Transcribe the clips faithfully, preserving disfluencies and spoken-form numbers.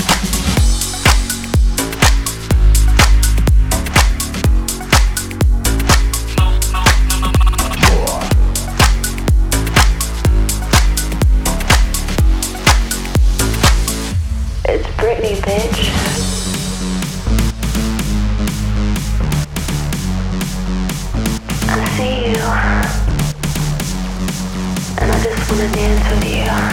Britney, bitch. I see you, and I just wanna dance with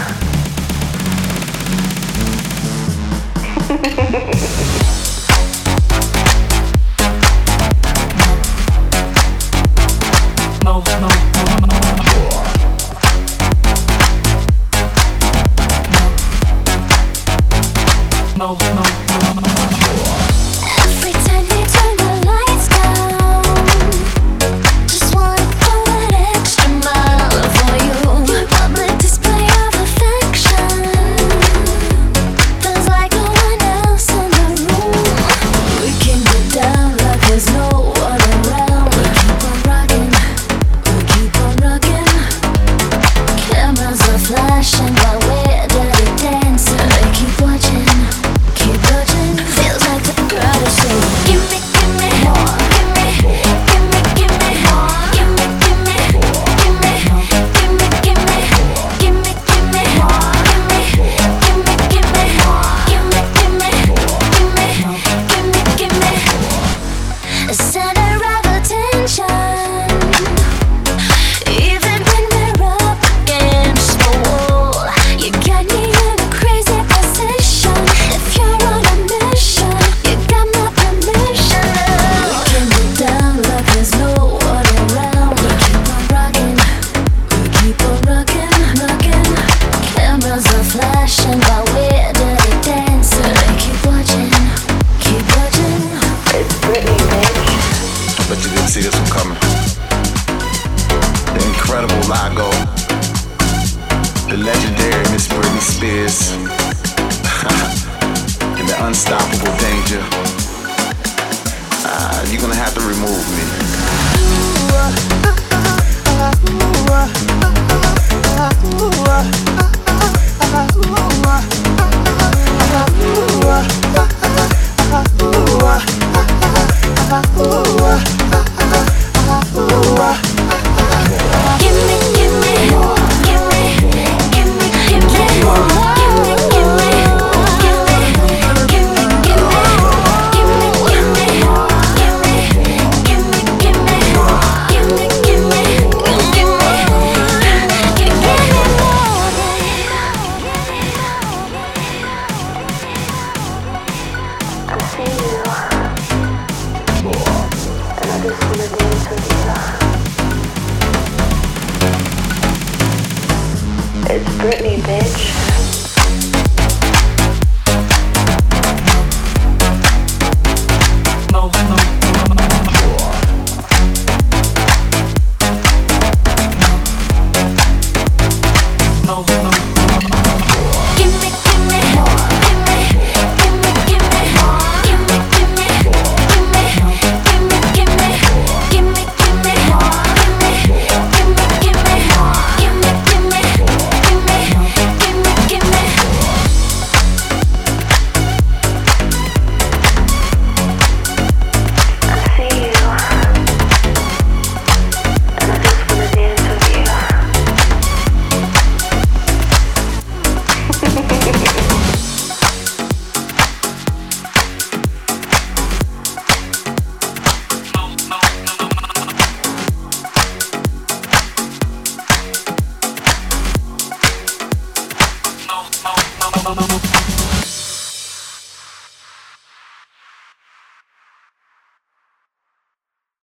you. Mo, mo, mo, mo. Mo, mo, mo, mo. Every time they turn the lights down, just wanna go that extra mile for you. Public display of affection, feels like no one else in the room. We can get down like there's no one around. We keep on rocking, we keep on rocking. Cameras are flashing while we're dirty dancing. They keep watching. Keep touching, feels like the crowd is saying, give me, give me more, give me, give me, give me more, give me, give me, give me, give me, give me, give me, give me more, give me, give me, give me more, give me, give me, give me, give me, give me, a center of attention, even when we're up against the wall, you got me in a crazy position. If you're on a mission, you got my permission. We can get down like there's no one around. We keep on rocking, we keep on rocking, rocking. Cameras are flashing while we're dirty dancing. They keep watching, keep watching. It's Britney, bitch. I bet you didn't see this one coming. The incredible Lago, the legendary Miss Britney Spears, and the unstoppable Danger. Ah, you're gonna have to remove me. Give me, give me more, give me, give me, give me more, give me, give me, give me, give me, give me, give me, give me, give me, give me, give me more, give me, give me, give me, give me more. I see you, and I just wanna dance with you. It's Britney, bitch. Mo, mo, mo, mo, mo. Mo, mo, mo, mo. Give me, give me more, give me, give me, give me more, give me, give me, give me, give me, give me, give me, give me more, give me, give me, give me more, give me, give me, give me, give me, give me. I see you, and I just wanna dance with you. Mo, mo, mo, mo, mo, mo.